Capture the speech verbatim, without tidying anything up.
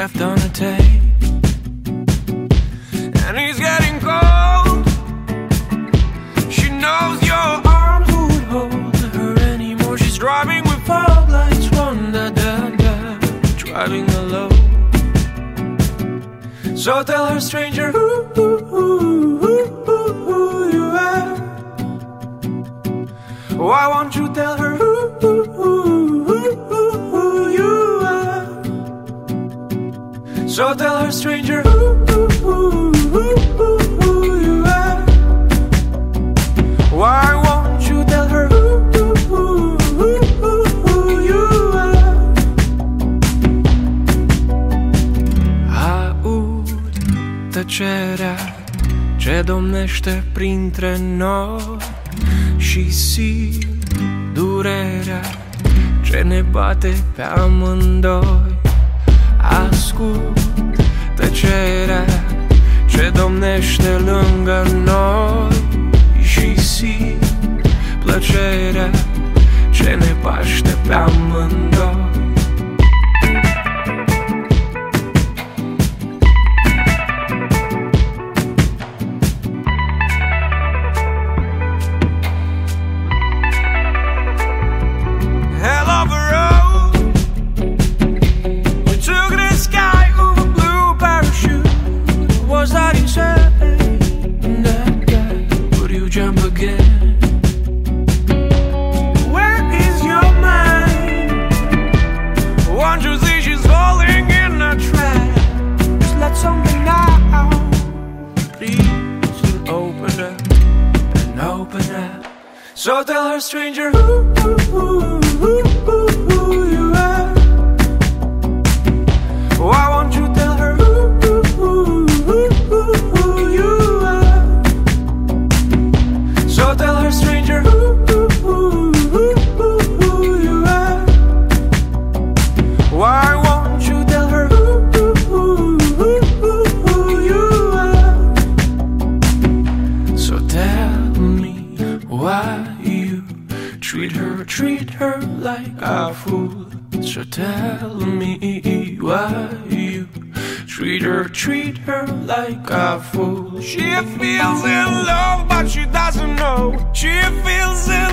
left on the tape. And he's getting cold. She knows your arms won't hold her anymore. She's driving with fog lights, one da da da, driving alone. So tell her, stranger, who, who, who, who, who, who you are. Why won't you tell her who, who, who, who, who, who you are? So tell her, stranger, who, who, who, who, who, who you are. Why won't you tell her who, who, who, who, who, who you are? Aud tăcerea ce domnește printre noi și simt durerea ce ne bate pe amândoi. Ascult tăcerea ce domnește lângă noi și simt plăcerea ce ne paște pe amândoi. So tell her, stranger, who, who, who, who, who, who you are. Why won't you tell her who, who, who, who, who, who you are? So tell her, stranger, who, who, who, who, who, who you are. Why won't you tell her who, who, who, who, who, who you are? So tell me why treat her, treat her like a fool. So tell me why you treat her, treat her like a fool. She feels in love, but she doesn't know. She feels in